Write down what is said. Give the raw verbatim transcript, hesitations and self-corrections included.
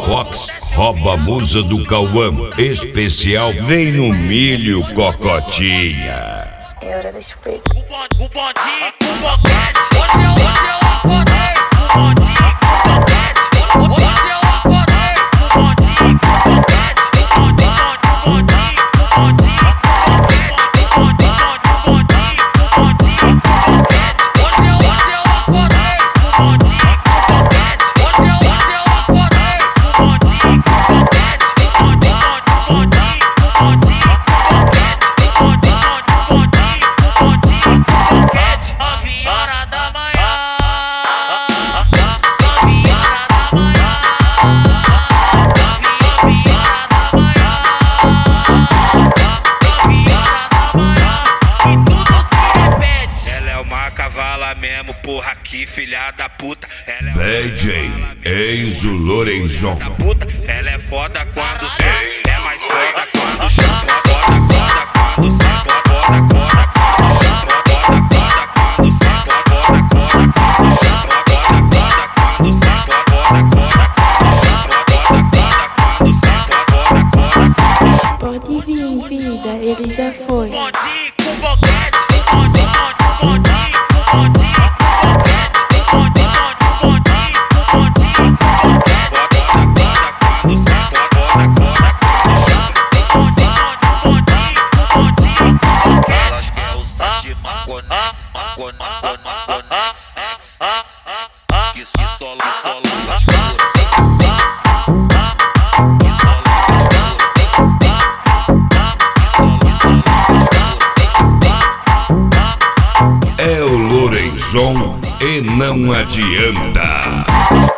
Fox rouba a musa do Cauã. Especial vem no milho, Cocotinha. É hora da chupeta. O bandinho, o boquete. Hoje eu, hoje eu acordei. O bandinho, o boquete. Hoje eu acordei. O bandinho, o boquete. O bandinho, o bandinho, o bandinho, o bandinho, o bandinho, o bandinho, o boquete. Hoje eu, hoje eu acordei. O bandinho, o boquete. Hoje eu, hoje eu acordei. O bandinho, o boquete. O bandinho, o bandinho, o bandinho, o boquete. O bandinho, o bandinho, o bandinho. Nove horas da manhã, nove horas da manhã, nove horas da manhã, nove horas da manhã, e tudo se repete. Ela é uma cavala mesmo, porra, que filha da puta. Ela é D J Enzo Lorenzon. da puta. Ela é foda quando senta, é mais foda quando chama. Foda, foda quando senta, foda, foda quando chama. Foda, foda quando senta, foda, foda quando chama. Foda, foda quando senta, foda, foda quando chama. Foda, foda quando senta, foda, foda quando chama. Pode vir, vida, ele já foi. Bandinho com boquete, bandinho, bandinho, bandinho, boquete, bandinho, bandinho, bandinho, boquete. Foda, foda quando senta, foda, foda quando chama. Bandinho, bandinho, bandinho, boquete. É o sete Maconex, Maconex, Maconex, que se solo, solo, faz É o Lorenzon e não adianta.